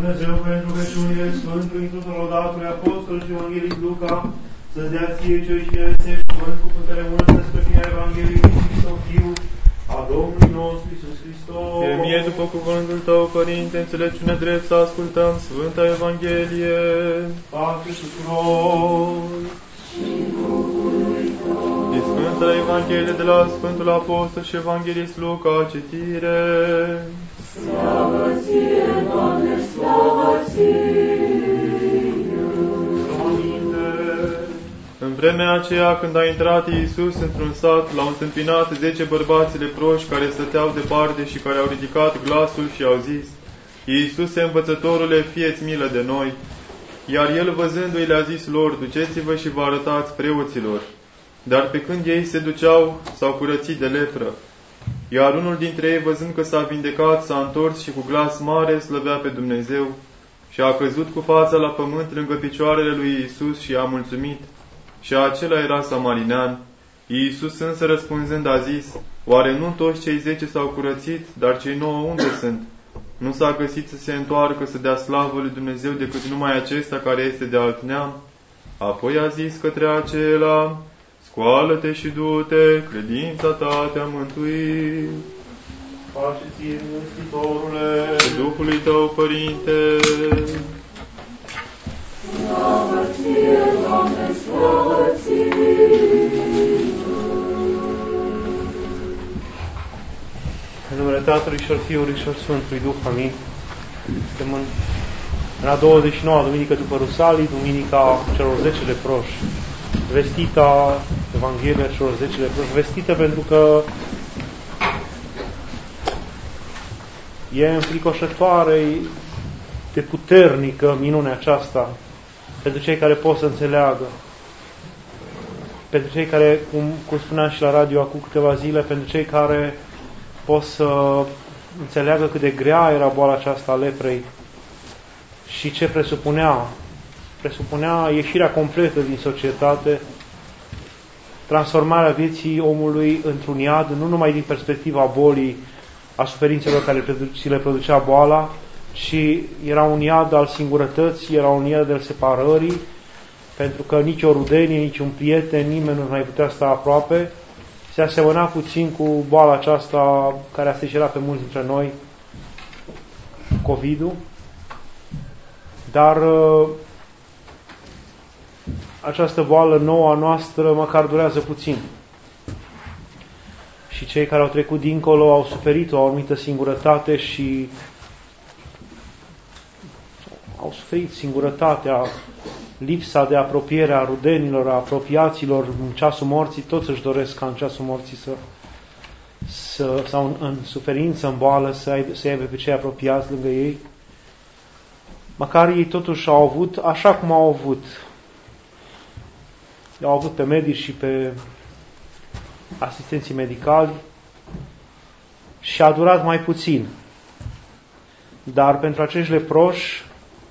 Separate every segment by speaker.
Speaker 1: Dumnezeu pentru rugăciunile Sfântului tuturor datului Apostol și Evanghelii Luca, să-ți dea ție cei și ierăsești cuvânt cu putere multă descoperirea Evangheliei Hristos, Fiu a Domnului nostru Iisus Hristos.
Speaker 2: Fie mie după cuvântul tău, Părinte, înțelepciune drept să ascultăm Sfânta Evanghelie.
Speaker 1: Pace tuturor!
Speaker 2: Din Sfânta Evanghelie de la Sfântul Apostol și Evanghelist Luca, citire.
Speaker 3: Slavă ție, Doamne, slavă ție!
Speaker 2: În vremea aceea, când a intrat Iisus într-un sat, l-au întâmpinat 10 bărbați leproși care stăteau departe și care au ridicat glasul și au zis: Iisuse, învățătorule, fie-ți milă de noi! Iar el, văzându-i, le-a zis lor: duceți-vă și vă arătați preoților. Dar pe când ei se duceau, s-au curățit de lepră. Iar unul dintre ei, văzând că s-a vindecat, s-a întors și cu glas mare slăvea pe Dumnezeu și a căzut cu fața la pământ lângă picioarele lui Iisus și a mulțumit. Și acela era samarinean. Iisus însă răspunzând a zis: oare nu toți cei 10 s-au curățit, dar cei 9 unde sunt? Nu s-a găsit să se întoarcă să dea slavă lui Dumnezeu decât numai acesta care este de alt neam? Apoi a zis către acela: scoală-te și du-te, credința ta te-a mântuit.
Speaker 1: Pace ție, Mântuitorule!
Speaker 2: Și Duhului tău, Părinte!
Speaker 3: Slavă ție, Doamne, slavă ție!
Speaker 4: În numele Tatălui și al Fiului și al Sfântului Duh, amin. Suntem în a 29-a duminică după Rusalii, duminica celor 10 leproși. Vestita Evanghelia celor 10 leproși. Vestită pentru că e înfricoșătoare de puternică minunea aceasta pentru cei care pot să înțeleagă. Pentru cei care, cum spuneam și la radio acum câteva zile, pentru cei care pot să înțeleagă cât de grea era boala aceasta a leprei și ce presupunea. Presupunea ieșirea completă din societate, transformarea vieții omului într-un iad, nu numai din perspectiva bolii, a suferințelor care ți le producea boala, ci era un iad al singurătății, era un iad al separării, pentru că nici o rudenie, nici un prieten, nimeni nu mai putea sta aproape. Se asemăna puțin cu boala aceasta care a secerat pe mulți dintre noi, COVID-ul, dar această boală nouă a noastră măcar durează puțin. Și cei care au trecut dincolo au suferit o anumită singurătate și au suferit singurătatea, lipsa de apropiere a rudenilor, a apropiaților în ceasul morții. Toți își doresc ca în ceasul morții sau în suferință, în boală, să aibă pe cei apropiați lângă ei. Măcar ei totuși au avut așa cum au avut. Au avut pe medici și pe asistenții medicali și a durat mai puțin. Dar pentru acești leproși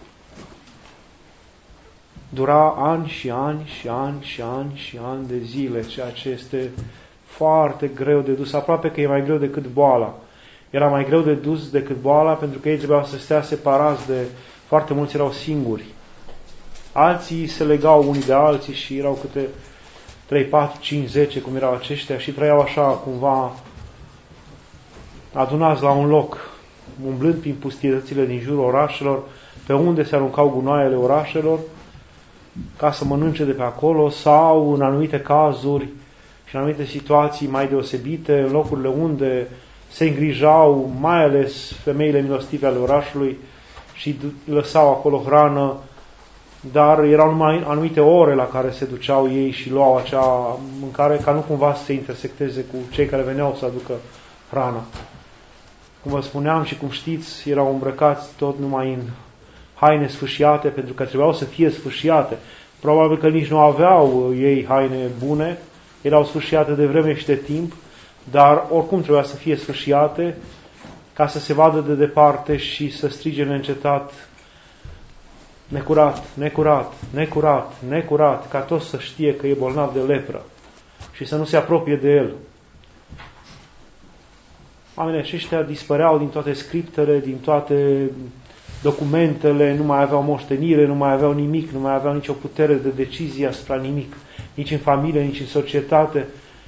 Speaker 4: dura ani și ani și ani și ani și ani de zile, ceea ce este foarte greu de dus. Aproape că e mai greu decât boala. Era mai greu de dus decât boala pentru că ei trebuiau să stea separați de foarte mulți, erau singuri. Alții se legau unii de alții și erau câte 3, 4, 5, 10, cum erau aceștia, și trăiau așa, cumva, adunați la un loc, umblând prin pustietățile din jurul orașelor, pe unde se aruncau gunoaiele orașelor, ca să mănânce de pe acolo, sau, în anumite cazuri și în anumite situații mai deosebite, în locurile unde se îngrijau, mai ales femeile milostive ale orașului, și lăsau acolo hrană, dar erau numai anumite ore la care se duceau ei și luau acea mâncare, ca nu cumva să se intersecteze cu cei care veneau să aducă hrana. Cum vă spuneam și cum știți, erau îmbrăcați tot numai în haine sfâșiate, pentru că trebuiau să fie sfâșiate. Probabil că nici nu aveau ei haine bune, erau sfâșiate de vreme și de timp, dar oricum trebuia să fie sfâșiate ca să se vadă de departe și să strige neîncetat: necurat, necurat, necurat, necurat, ca toți să știe că e bolnav de lepră și să nu se apropie de el. Oamenii aceștia dispăreau din toate scriptele, din toate documentele, nu mai aveau moștenire, nu mai aveau nimic, nu mai aveau nicio putere de decizie asupra nimic, nici în familie, nici în societate.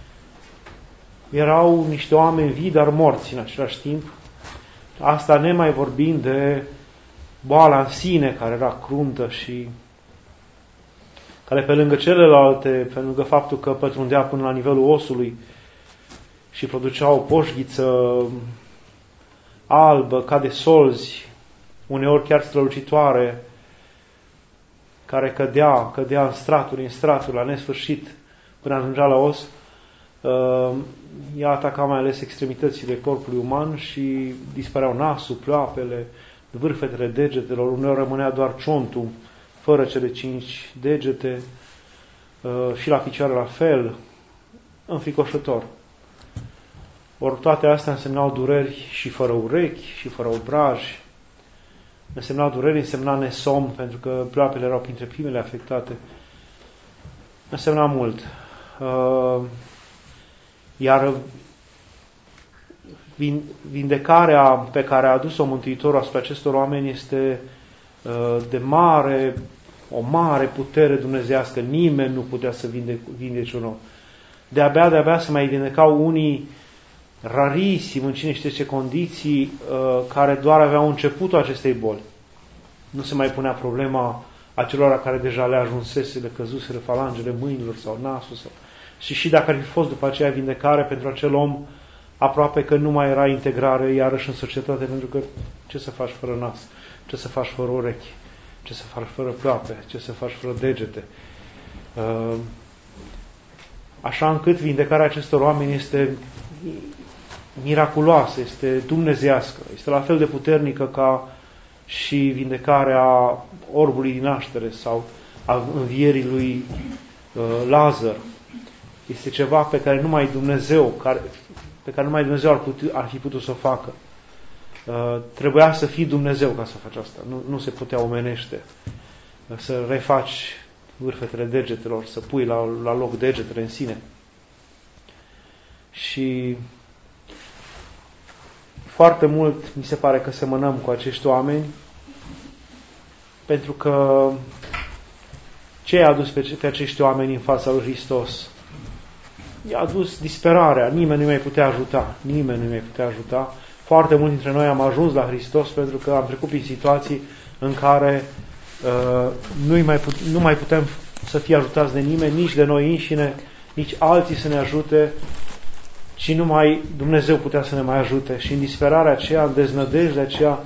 Speaker 4: Erau niște oameni vii, dar morți în același timp. Asta nemai vorbind de boala în sine, care era cruntă și care pe lângă celelalte, pe lângă faptul că pătrundea până la nivelul osului și producea o poșghiță albă, ca de solzi, uneori chiar strălucitoare, care cădea în straturi, la nesfârșit, până ajungea la os, ea ataca mai ales extremitățile corpului uman și dispăreau nasul, pleoapele, vârfetele degetelor, uneori rămânea doar ciontul, fără cele 5 degete, și la picioare la fel, înfricoșător. Ori toate astea însemnau dureri și fără urechi, și fără obraji, însemnau dureri, însemna nesomn, pentru că pleoapele erau printre primele afectate. Însemna mult. Iar vindecarea pe care a adus-o Mântuitorul asupra acestor oameni este de o mare putere dumnezeiască. Nimeni nu putea să vindece un om. De-abia se mai vindecau unii rarisim, în cine știe ce condiții, care doar aveau începutul acestei boli. Nu se mai punea problema acelora care deja le ajunsese, le căzuseră falangele mâinilor sau nasul. Și dacă ar fi fost după aceea vindecare pentru acel om, aproape că nu mai era integrare iarăși în societate, pentru că ce să faci fără nas? Ce să faci fără urechi? Ce să faci fără pleoape? Ce să faci fără degete? Așa încât vindecarea acestor oameni este miraculoasă, este dumnezeiască, este la fel de puternică ca și vindecarea orbului din naștere sau a învierii lui Lazar. Este ceva pe care numai Dumnezeu, ar fi putut să o facă. Trebuia să fii Dumnezeu ca să faci asta. Nu se putea omenește. Să refaci vârfetele degetelor, să pui la loc degetele în sine. Și foarte mult mi se pare că semănăm cu acești oameni, pentru că ce i-a adus pe acești oameni în fața lui Hristos? I-a adus disperarea, nimeni nu mai putea ajuta. Foarte mulți dintre noi am ajuns la Hristos pentru că am trecut prin situații în care nu mai putem să fie ajutați de nimeni, nici de noi înșine, nici alții să ne ajute, și numai Dumnezeu putea să ne mai ajute. Și în disperarea aceea, în deznădejdea aceea,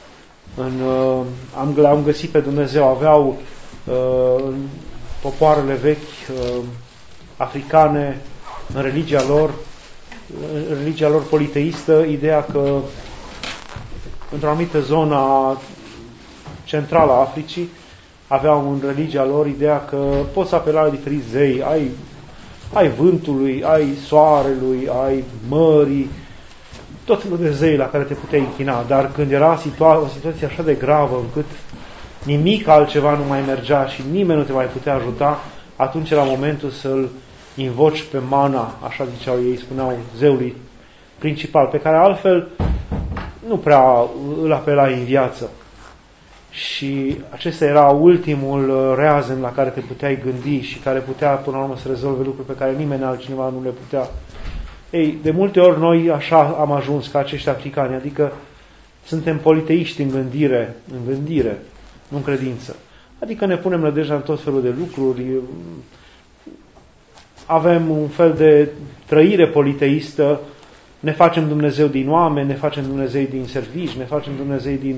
Speaker 4: am găsit pe Dumnezeu. Aveau popoarele vechi africane, în religia lor politeistă, ideea că într-o anumită zonă centrală a Africii aveau în religia lor ideea că poți apela la diferiți zei, ai vântului, ai soarelui, ai mării, tot felul de zei la care te puteai închina, dar când era o situație așa de gravă încât nimic altceva nu mai mergea și nimeni nu te mai putea ajuta, atunci era momentul să-l invoci pe Mana, așa ziceau ei, spuneau zeului principal, pe care altfel nu prea îl apelai în viață. Și acesta era ultimul reazen la care te puteai gândi și care putea până la urmă să rezolve lucruri pe care nimeni altcineva nu le putea. Ei, de multe ori noi așa am ajuns ca acești africani, adică suntem politeiști în gândire, nu în credință. Adică ne punem nădejdea în tot felul de lucruri, avem un fel de trăire politeistă, ne facem Dumnezeu din oameni, ne facem Dumnezeu din servici, ne facem Dumnezeu din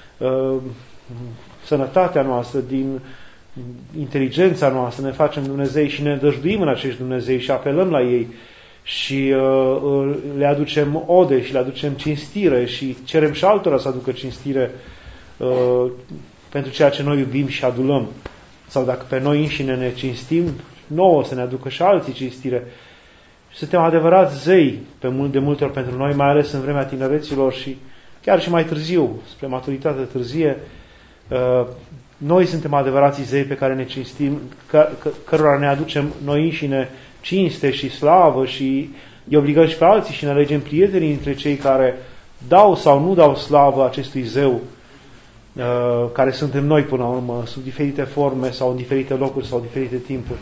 Speaker 4: sănătatea noastră, din inteligența noastră, ne facem Dumnezei și ne dăjduim în acești Dumnezei și apelăm la ei și le aducem ode și le aducem cinstire și cerem și altora să aducă cinstire pentru ceea ce noi iubim și adulăm. Sau dacă pe noi înșine ne cinstim, nouă să ne aducă și alții cinstire. Și suntem adevărați zei de multe ori pentru noi, mai ales în vremea tinereților și chiar și mai târziu, spre maturitate târzie, noi suntem adevărații zei pe care ne cinstim, cărora ne aducem noi înșine cinste și slavă și îi obligăm și pe alții și ne alegem prietenii dintre cei care dau sau nu dau slavă acestui zeu care suntem noi până la urmă, sub diferite forme sau în diferite locuri sau diferite timpuri.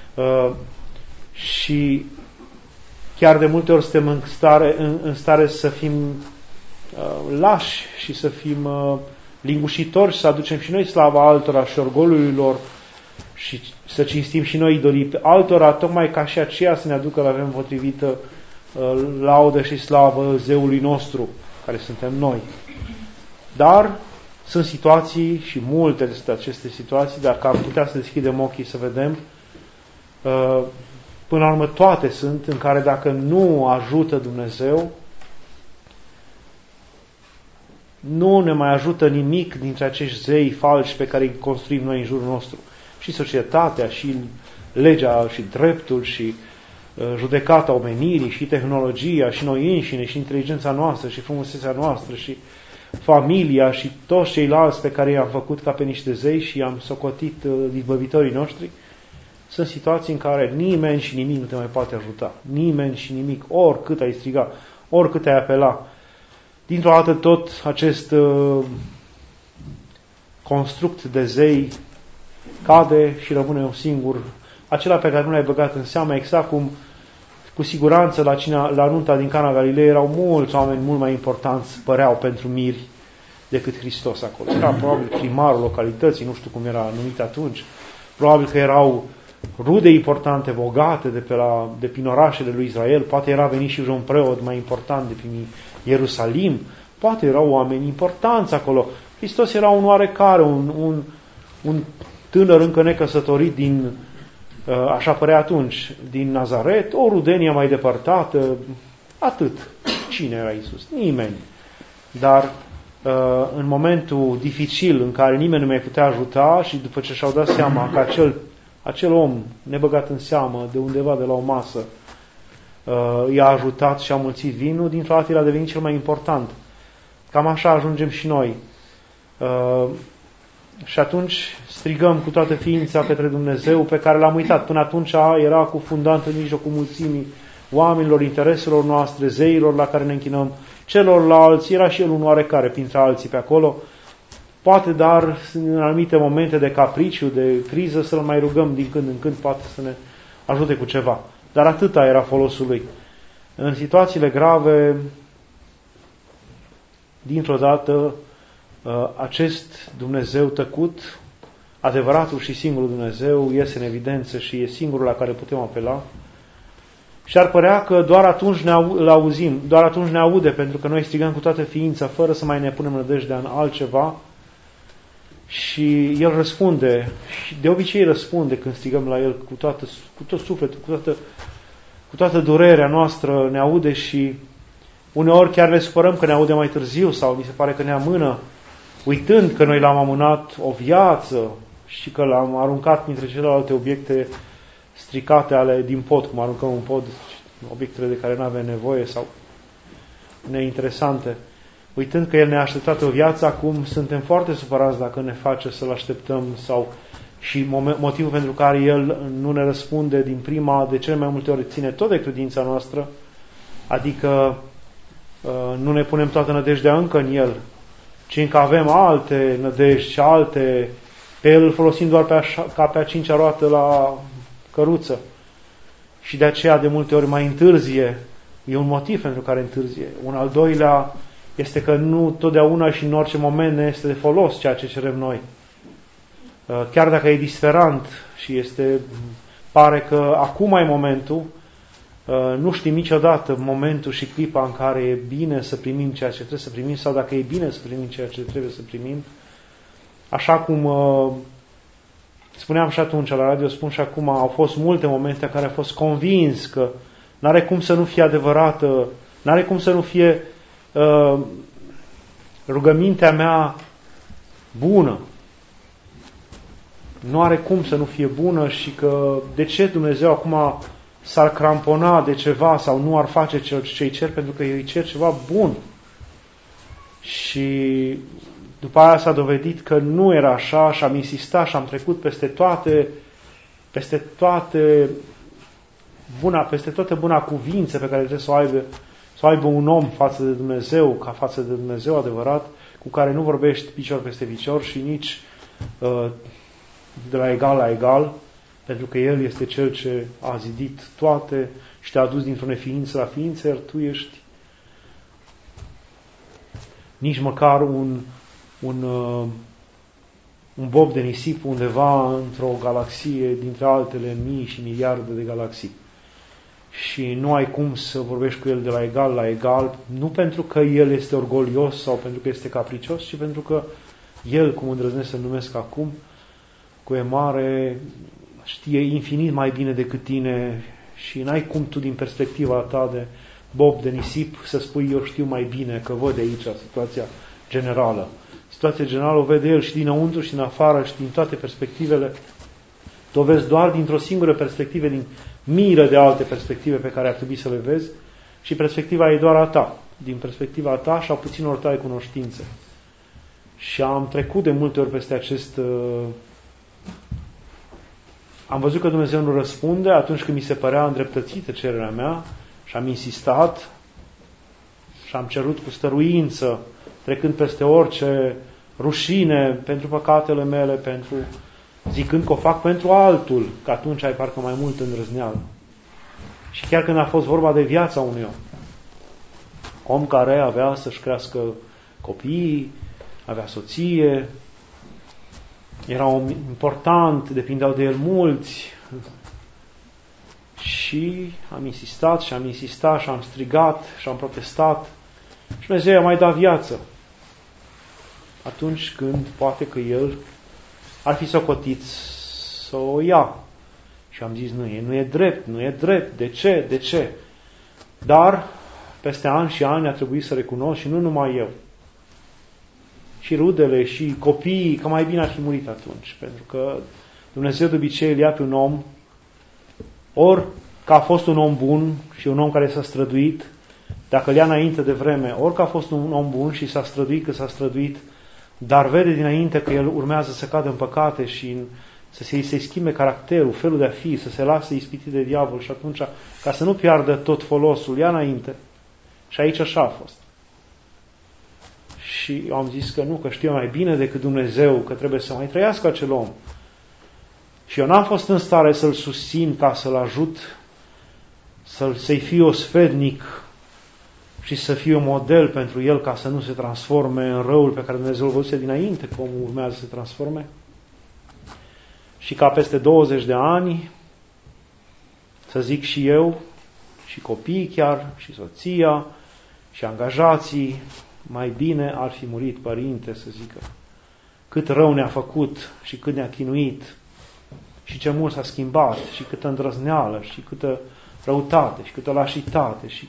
Speaker 4: Și chiar de multe ori suntem în stare să fim lași și să fim lingușitori și să aducem și noi slava altora și orgoliului lor și să cinstim și noi idolii altora, tocmai ca și aceea să ne aducă la vreme potrivită laudă și slavă zeului nostru, care suntem noi. Dar sunt situații și multe de aceste situații, dacă am putea să deschidem ochii să vedem, până la urmă toate sunt în care dacă nu ajută Dumnezeu, nu ne mai ajută nimic dintre acești zei falși pe care îi construim noi în jurul nostru. Și societatea, și legea, și dreptul, și judecata omenirii, și tehnologia, și noi înșine, și inteligența noastră, și frumusețea noastră, și familia, și toți ceilalți pe care i-am făcut ca pe niște zei și i-am socotit izbăvitorii noștri, sunt situații în care nimeni și nimic nu te mai poate ajuta. Nimeni și nimic, oricât ai striga, oricât ai apela. Dintr-o dată tot acest construct de zei cade și rămâne un singur, acela pe care nu l-ai băgat în seamă, exact cum cu siguranță la nunta din Cana Galilei erau mulți oameni mult mai importanți, păreau pentru miri, decât Hristos acolo. Era probabil primarul localității, nu știu cum era numit atunci, probabil că erau rude importante, bogate de prin orașele lui Israel, poate era venit și un preot mai important de prin Ierusalim, poate erau oameni importanți acolo. Hristos era un oarecare, un tânăr încă necăsătorit din, așa părea atunci, din Nazaret, o rudenie mai depărtată, atât. Cine era Iisus? Nimeni. Dar în momentul dificil în care nimeni nu mai putea ajuta și după ce și-au dat seama că acel om nebăgat în seamă de undeva de la o masă i-a ajutat și a mulțit vinul, dintr-o dată el a devenit cel mai important. Cam așa ajungem și noi. Și atunci strigăm cu toată ființa către Dumnezeu pe care l-am uitat. Până atunci era cufundant în mijlocul mulțimii oamenilor, intereselor noastre, zeilor la care ne închinăm, celorlalți, era și el un oarecare printre alții pe acolo. Poate, dar în anumite momente de capriciu, de criză, să-l mai rugăm din când în când, poate să ne ajute cu ceva. Dar atâta era folosul lui. În situațiile grave, dintr-o dată, acest Dumnezeu tăcut, adevăratul și singurul Dumnezeu, iese în evidență și e singurul la care putem apela. Și ar părea că doar atunci ne auzim, doar atunci ne aude, pentru că noi strigăm cu toată ființa, fără să mai ne punem nădejdea în altceva. Și El răspunde, și de obicei răspunde când strigăm la El cu tot sufletul, cu toată durerea noastră, ne aude și uneori chiar ne supărăm că ne aude mai târziu sau mi se pare că ne amână, uitând că noi l-am amânat o viață și că l-am aruncat printre celelalte obiecte stricate din pod, cum aruncăm un pod, obiectele de care nu avem nevoie sau neinteresante. Uitând că El ne-a așteptat o viață, acum suntem foarte supărați dacă ne face să-L așteptăm și motivul pentru care El nu ne răspunde din prima, de cele mai multe ori ține tot de credința noastră, adică nu ne punem toată nădejdea încă în El, ci încă avem alte nădejdi și pe El îl folosim doar ca pe a cincea roată la căruță. Și de aceea de multe ori mai întârzie. E un motiv pentru care întârzie. Un al doilea este că nu totdeauna și în orice moment ne este de folos ceea ce cerem noi. Chiar dacă e disperant și pare că acum e momentul, nu știm niciodată momentul și clipa în care e bine să primim ceea ce trebuie să primim sau dacă e bine să primim ceea ce trebuie să primim. Așa cum spuneam și atunci la radio, spun și acum, au fost multe momente în care am fost convins că n-are cum să nu fie adevărată, n-are cum să nu fie rugămintea mea bună. Nu are cum să nu fie bună și că de ce Dumnezeu acum s-ar crampona de ceva sau nu ar face ce îi cer, pentru că îi cer ceva bun. Și după aia s-a dovedit că nu era așa și am insistat și am trecut peste toate buna cuvință pe care trebuie să o aibă un om față de Dumnezeu, ca față de Dumnezeu adevărat, cu care nu vorbești picior peste picior și nici de la egal la egal, pentru că El este Cel ce a zidit toate și te-a adus dintr-o neființă la ființă, iar tu ești nici măcar un bob de nisip undeva într-o galaxie dintre altele mii și miliarde de galaxii. Și nu ai cum să vorbești cu El de la egal la egal, nu pentru că El este orgolios sau pentru că este capricios, ci pentru că El, cum îndrăznesc să-L numesc acum, cu E mare, știe infinit mai bine decât tine și n-ai cum tu din perspectiva ta de bob de nisip să spui eu știu mai bine că văd aici situația generală. Situația generală o vede El și dinăuntru și din afară și din toate perspectivele. Tu o vezi doar dintr-o singură perspectivă, din miile de alte perspective pe care ar trebui să le vezi și perspectiva e doar a ta. Din perspectiva ta și a puținor tale cunoștințe. Și am trecut de multe ori peste acest... Am văzut că Dumnezeu nu răspunde atunci când mi se părea îndreptățită cererea mea și am insistat și am cerut cu stăruință, trecând peste orice rușine pentru păcatele mele, zicând că o fac pentru altul, că atunci ai parcă mai mult îndrăzneală. Și chiar când a fost vorba de viața unui om care avea să-și crească copiii, avea soție, era om important, depindeau de el mulți, și am insistat și am insistat și am strigat și am protestat și Dumnezeu i-a mai dat viață. Atunci când poate că El ar fi socotit să o ia. Și am zis, nu e drept. De ce? Dar, peste ani și ani a trebuit să recunosc și nu numai eu. Și rudele și copiii, că mai bine ar fi murit atunci. Pentru că Dumnezeu de obicei îl ia pe un om, ori că a fost un om bun și un om care s-a străduit, dacă îl ia înainte de vreme, ori că a fost un om bun și s-a străduit, dar vede dinainte că el urmează să cadă în păcate și să-i schimbe caracterul, felul de a fi, să se lase ispitit de diavol și atunci, ca să nu piardă tot folosul, ia înainte. Și aici așa a fost. Și eu am zis că nu, că știu mai bine decât Dumnezeu, că trebuie să mai trăiască acel om. Și eu n-am fost în stare să-l susțin ca să-l ajut, să-i fiu sfetnic și să fie un model pentru el ca să nu se transforme în răul pe care Dumnezeu îl văzuse dinainte, cum urmează să se transforme. Și ca peste 20 de ani, să zic și eu, și copiii chiar, și soția, și angajații, mai bine ar fi murit părinte, să zică, cât rău ne-a făcut și cât ne-a chinuit și ce mult s-a schimbat și câtă îndrăzneală și câtă răutate și câtă lașitate și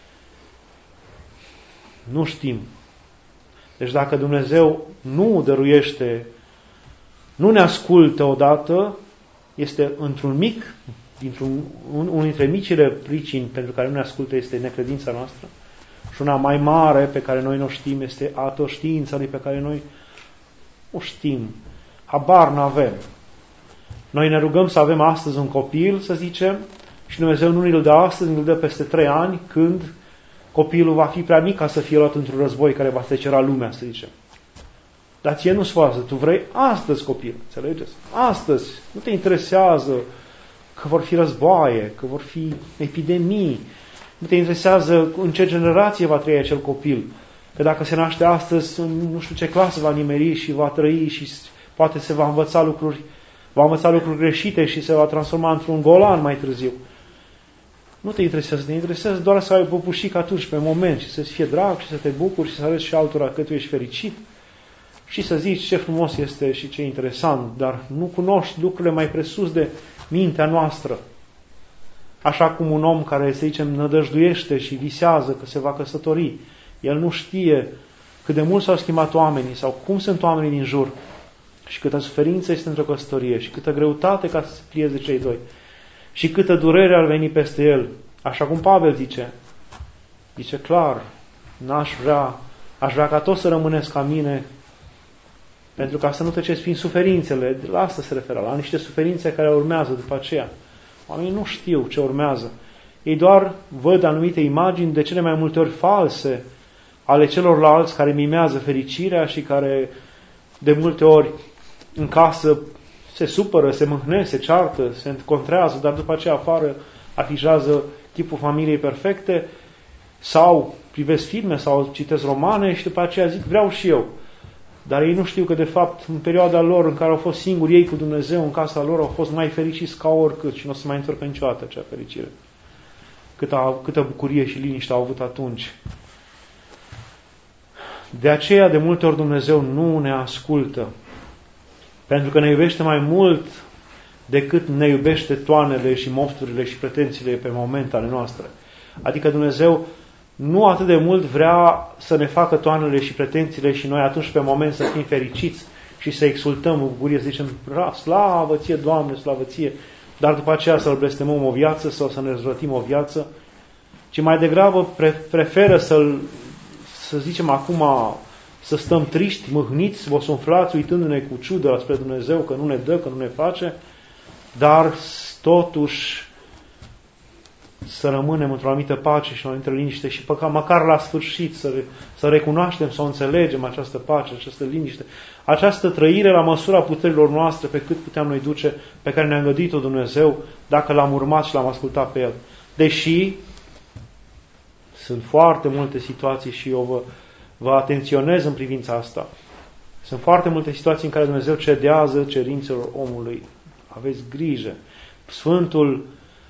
Speaker 4: nu știm. Deci dacă Dumnezeu nu dăruiește, nu ne ascultă odată, este într-un mic, unul dintre micile pricini pentru care nu ne ascultă este necredința noastră și una mai mare pe care noi nu știm este atoștiința lui pe care noi o știm. Habar n-avem. Noi ne rugăm să avem astăzi un copil, să zicem, și Dumnezeu nu ne-l dă astăzi, ne-l dă peste 3 ani, când copilul va fi prea mic ca să fie luat într-un război care va trecera lumea, să zicem. Dar ție nu-ți foază, tu vrei astăzi copil, înțelegeți? Astăzi, nu te interesează că vor fi războaie, că vor fi epidemii, nu te interesează în ce generație va trăi acel copil, că dacă se naște astăzi, nu știu ce clasă va nimeri și va trăi și poate se va învăța lucruri greșite și se va transforma într-un golan mai târziu. Nu te interesează, te interesează doar să ai păpușic atunci, pe moment, și să-ți fie drag și să te bucuri și să arăți și altora că tu ești fericit și să zici ce frumos este și ce interesant, dar nu cunoști lucrurile mai presus de mintea noastră. Așa cum un om care, să zicem, nădăjduiește și visează că se va căsători, el nu știe cât de mult s-au schimbat oamenii sau cum sunt oamenii din jur și câtă suferință este într-o căsătorie și câtă greutate ca să se plieze cei doi și câtă durere ar veni peste el. Așa cum Pavel zice clar, aș vrea ca toți să rămâneți ca mine, pentru ca să nu treceți prin suferințele. La asta se referă, la niște suferințe care urmează după aceea. Oamenii nu știu ce urmează. Ei doar văd anumite imagini, de cele mai multe ori false, ale celorlalți care mimează fericirea și care de multe ori în casă se supără, se mâhnesc, se ceartă, se încontrează, dar după aceea afară afișează tipul familiei perfecte, sau privesc filme sau citesc romane și după aceea zic vreau și eu. Dar ei nu știu că de fapt în perioada lor în care au fost singuri ei cu Dumnezeu în casa lor au fost mai fericiți ca oricât și nu o să mai întorcă niciodată acea fericire. Câtă bucurie și liniște au avut atunci. De aceea de multe ori Dumnezeu nu ne ascultă. Pentru că ne iubește mai mult decât ne iubește toanele și mofturile și pretențiile pe moment ale noastre. Adică Dumnezeu nu atât de mult vrea să ne facă toanele și pretențiile și noi atunci pe moment să fim fericiți și să exultăm în bucurie, să zicem, slavă ție, Doamne, slavă ție, dar după aceea să-L blestemăm o viață sau să ne răzvrătim o viață, ci mai degrabă preferă să zicem acum, să stăm triști, mâhniți, bosunflați, uitându-ne cu ciudă spre Dumnezeu că nu ne dă, că nu ne face, dar totuși să rămânem într-o anumită pace și o anumită liniște și măcar la sfârșit să recunoaștem, să o înțelegem această pace, această liniște, această trăire la măsura puterilor noastre pe cât puteam noi duce, pe care ne-a îngăduit-o Dumnezeu, dacă L-am urmat și L-am ascultat pe El. Deși sunt foarte multe situații și eu vă atenționez în privința asta. Sunt foarte multe situații în care Dumnezeu cedează cerințelor omului. Aveți grijă. Sfântul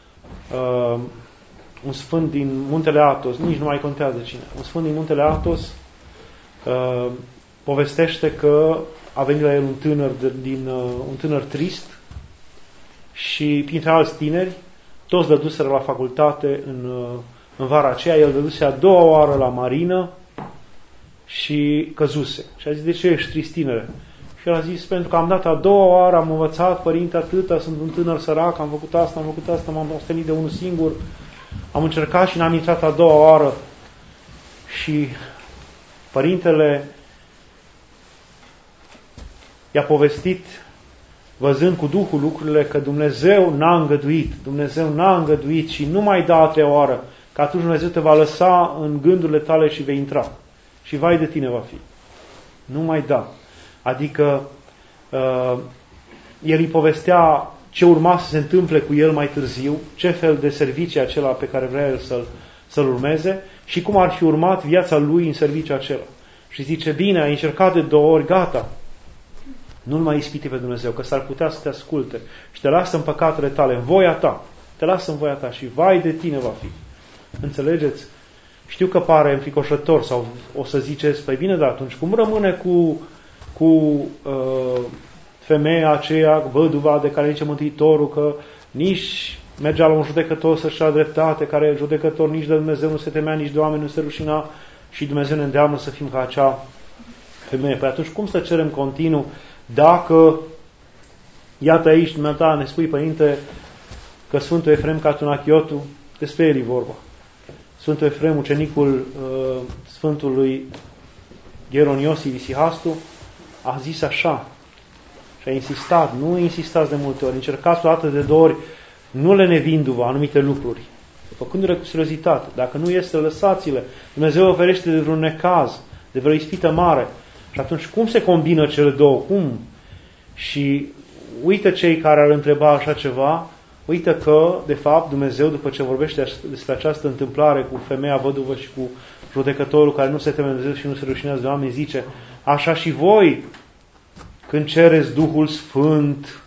Speaker 4: un sfânt din Muntele Athos, nici nu mai contează cine, un sfânt din Muntele Athos povestește că a venit la el un tânăr trist și printre alți tineri, toți dăduseră la facultate în vara aceea, el dăduse a doua oară la marină și căzuse. Și a zis, de ce ești trist, tinere? Și el a zis, pentru că am dat a doua oară, am învățat, părinte, atâta, sunt un tânăr sărac, am făcut asta, m-am ostenit de unul singur, am încercat și n-am intrat a doua oară. Și părintele i-a povestit, văzând cu Duhul lucrurile, că Dumnezeu n-a îngăduit și nu mai da a treia oară, că atunci Dumnezeu te va lăsa în gândurile tale și vei intra. Și vai de tine va fi. Nu mai da. Adică el îi povestea ce urma să se întâmple cu el mai târziu, ce fel de serviciu acela pe care vrea el să-l urmeze și cum ar fi urmat viața lui în serviciul acela. Și zice, bine, ai încercat de 2 ori, gata. Nu-L mai ispiti pe Dumnezeu, că s-ar putea să te asculte și te lasă în păcatele tale, în voia ta. Te lasă în voia ta și vai de tine va fi. Înțelegeți? Știu că pare înfricoșător sau o să ziceți, păi bine, dar atunci cum rămâne cu femeia aceea, văduva de care zice Mântuitorul că nici mergea la un judecător să-și ia dreptate, care judecător nici de Dumnezeu nu se temea, nici de oameni nu se rușina și Dumnezeu ne îndeamnă să fim ca acea femeie. Păi atunci cum să cerem continuu dacă, iată aici, dumneata, ne spui, Părinte, că Sfântul Efrem Catunachiotu, despre el e vorba. Sfântul Efrem, ucenicul Sfântului Ieron Iosif Isihastu, a zis așa și a insistat, nu insistați de multe ori, încercați o dată de 2 ori, nu le nevindu-vă anumite lucruri, făcându-le cu seriozitate. Dacă nu este, lăsați-le. Dumnezeu vă ferește de vreun necaz, de vreo ispită mare. Și atunci cum se combină cele două? Cum? Și uită cei care ar întreba așa ceva, uită că, de fapt, Dumnezeu, după ce vorbește despre această întâmplare cu femeia văduvă și cu judecătorul care nu se teme de Dumnezeu și nu se rușinează de oameni, zice, așa și voi, când cereți Duhul Sfânt,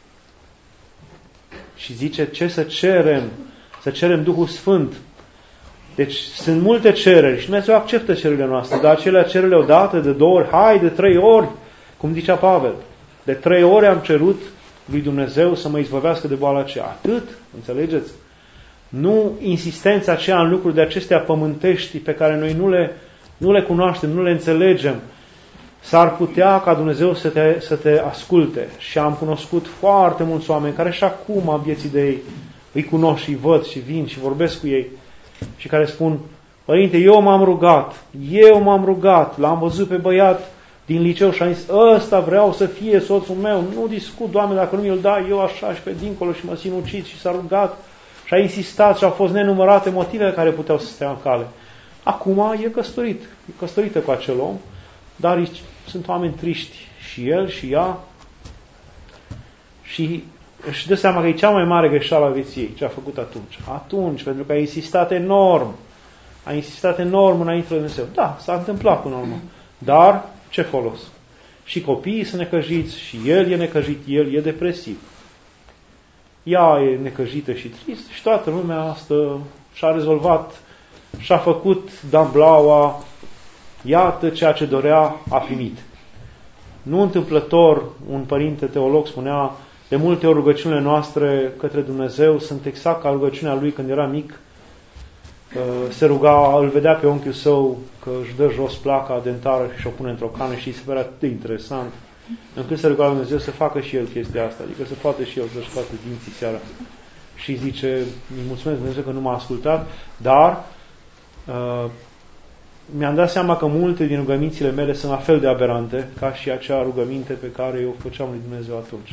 Speaker 4: și zice, ce să cerem? Să cerem Duhul Sfânt. Deci sunt multe cereri și Dumnezeu acceptă cererile noastre, dar acelea cererile odată, de 2 ori, hai, de 3 ori, cum zicea Pavel. De 3 ori am cerut lui Dumnezeu să mă izbăvească de boala aceea. Atât, înțelegeți? Nu insistența aceea în lucruri de acestea pământești pe care noi nu le cunoaștem, nu le înțelegem. S-ar putea ca Dumnezeu să te asculte. Și am cunoscut foarte mulți oameni care și acum am vieții de ei, îi cunosc și îi văd și vin și vorbesc cu ei și care spun, Părinte, eu m-am rugat, l-am văzut pe băiat din liceu și am zis, ăsta vreau să fie soțul meu, nu discut, Doamne, dacă nu mi-l dai, eu așa și pe dincolo și mă sinucid și s-a rugat și a insistat și au fost nenumărate motivele care puteau să stea în cale. Acum e căsătorit, e căsătorită cu acel om, dar sunt oameni triști, și el și ea, și își dă seama că e cea mai mare greșeală a vieții ei, ce a făcut atunci. Atunci, pentru că a insistat enorm înainte de Dumnezeu. Da, s-a întâmplat până la urmă. Dar, ce folos? Și copiii sunt necăjiți, și el e necăjit, el e depresiv. Ea e necăjită și trist și toată lumea stă și-a rezolvat, și-a făcut damblaua, iată ceea ce dorea, a primit. Nu întâmplător, un părinte teolog spunea, de multe ori rugăciunile noastre către Dumnezeu sunt exact ca rugăciunea lui când era mic. Se ruga, îl vedea pe unchiul său că își dă jos placa dentară și o pune într-o cană și se părea atât de interesant, încât se ruga la Dumnezeu să facă și el chestia asta, adică să poată și el să-și scoate dinții seara. Și zice, îi mulțumesc Dumnezeu că nu m-a ascultat, dar mi-am dat seama că multe din rugămințile mele sunt la fel de aberante ca și acea rugăminte pe care eu o făceam lui Dumnezeu atunci.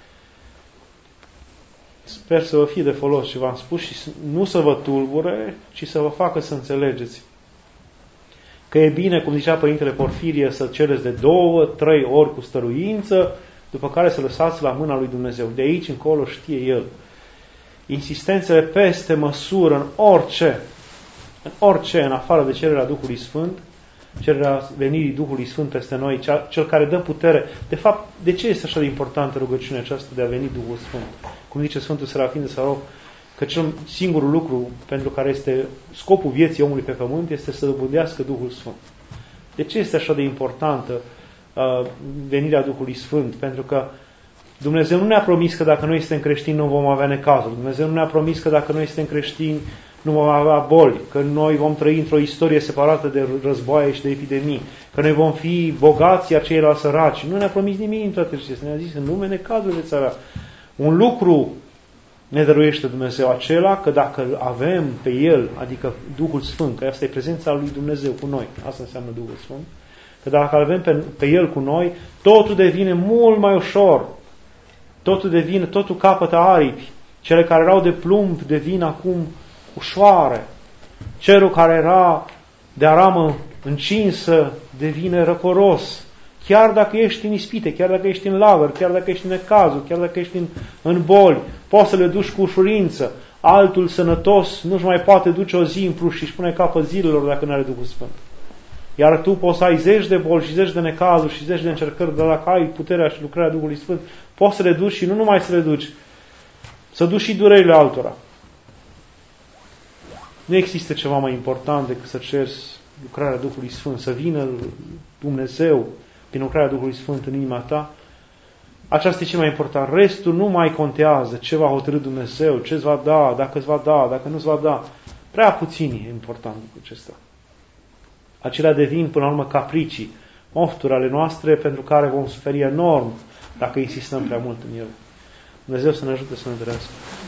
Speaker 4: Sper să vă fie de folos ce v-am spus și nu să vă tulbure, ci să vă facă să înțelegeți că e bine, cum zicea Părintele Porfirie, să cereți de 2-3 ori cu stăruință, după care să lăsați la mâna lui Dumnezeu. De aici încolo știe El. Insistențele peste măsură în orice, în afară de cererea Duhului Sfânt, cererea venirii Duhului Sfânt peste noi, cel care dă putere. De fapt, de ce este așa de importantă rugăciunea aceasta de a veni Duhul Sfânt? Cum zice Sfântul Serafin de Sarov, că cel singurul lucru pentru care este scopul vieții omului pe pământ este să dobândească Duhul Sfânt. De ce este așa de importantă venirea Duhului Sfânt? Pentru că Dumnezeu nu ne-a promis că dacă noi suntem creștini nu vom avea necazuri. Dumnezeu nu ne-a promis că dacă noi suntem creștini nu vom avea boli, că noi vom trăi într-o istorie separată de războaie și de epidemii, că noi vom fi bogați, iar ceilalți săraci. Nu ne-a promis nimic în toate acestea. Ne-a zis, în lume necazuri veți avea. Un lucru ne dăruiește Dumnezeu, acela că dacă avem pe El, adică Duhul Sfânt, că asta e prezența lui Dumnezeu cu noi, asta înseamnă Duhul Sfânt, că dacă avem pe El cu noi, totul devine mult mai ușor, totul capătă aripi, cele care erau de plumb devin acum ușoare, cerul care era de aramă încinsă devine răcoros, chiar dacă ești în ispite, chiar dacă ești în lagăr, chiar dacă ești în necazuri, chiar dacă ești în boli, poți să le duci cu ușurință. Altul sănătos nu-și mai poate duce o zi în plus și își pune capăt zilelor dacă nu are Duhul Sfânt. Iar tu poți să ai zeci de boli și zeci de necazuri și zeci de încercări, dar dacă ai puterea și lucrarea Duhului Sfânt, poți să le duci și nu numai să le duci, să duci și durerile altora. Nu există ceva mai important decât să ceri lucrarea Duhului Sfânt, să vină Dumnezeu prin lucrarea Duhului Sfânt în inima ta. Aceasta e cel mai important. Restul nu mai contează ce va hotărî Dumnezeu, ce îți va da, dacă îți va da, dacă nu îți va da. Prea puțin e important lucrul acesta. Acelea devin până la urmă capricii, mofturi ale noastre pentru care vom suferi enorm dacă insistăm prea mult în ele. Dumnezeu să ne ajute să ne întărească.